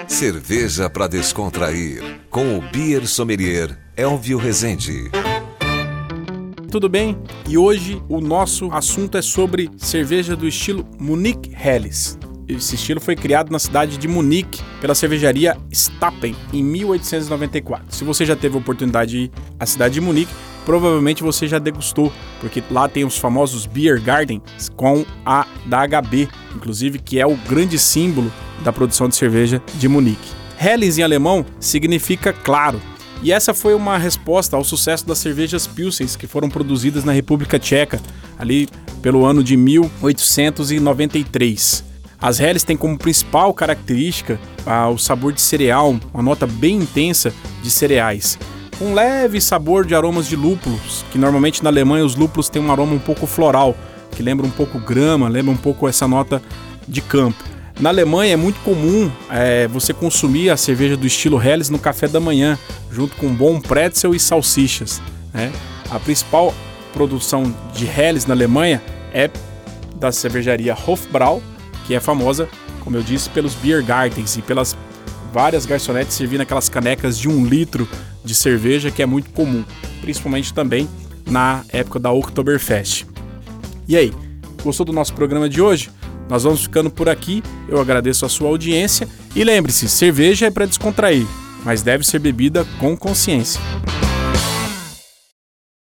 Cerveja para descontrair, com o Beer Sommelier Elvio Rezende. Tudo bem? E hoje o nosso assunto é sobre cerveja do estilo Munich Helles. Esse estilo foi criado na cidade de Munique pela cervejaria Stappen em 1894. Se você já teve a oportunidade de ir à cidade de Munique, provavelmente você já degustou, porque lá tem os famosos Beer Gardens com a da HB, inclusive, que é o grande símbolo da produção de cerveja de Munique. Helles em alemão significa claro, e essa foi uma resposta ao sucesso das cervejas Pilsens que foram produzidas na República Tcheca, ali pelo ano de 1893. As Helles têm como principal característica o sabor de cereal, uma nota bem intensa de cereais. Um leve sabor de aromas de lúpulos, que normalmente na Alemanha os lúpulos têm um aroma um pouco floral, que lembra um pouco grama, lembra um pouco essa nota de campo. Na Alemanha é muito comum você consumir a cerveja do estilo Helles no café da manhã, junto com um bom pretzel e salsichas, né? A principal produção de Helles na Alemanha é da cervejaria Hofbrau, que é famosa, como eu disse, pelos Beer Gardens e pelas várias garçonetes servindo aquelas canecas de 1 litro de cerveja, que é muito comum, principalmente também na época da Oktoberfest. E aí, gostou do nosso programa de hoje? Nós vamos ficando por aqui, eu agradeço a sua audiência e lembre-se, cerveja é para descontrair, mas deve ser bebida com consciência.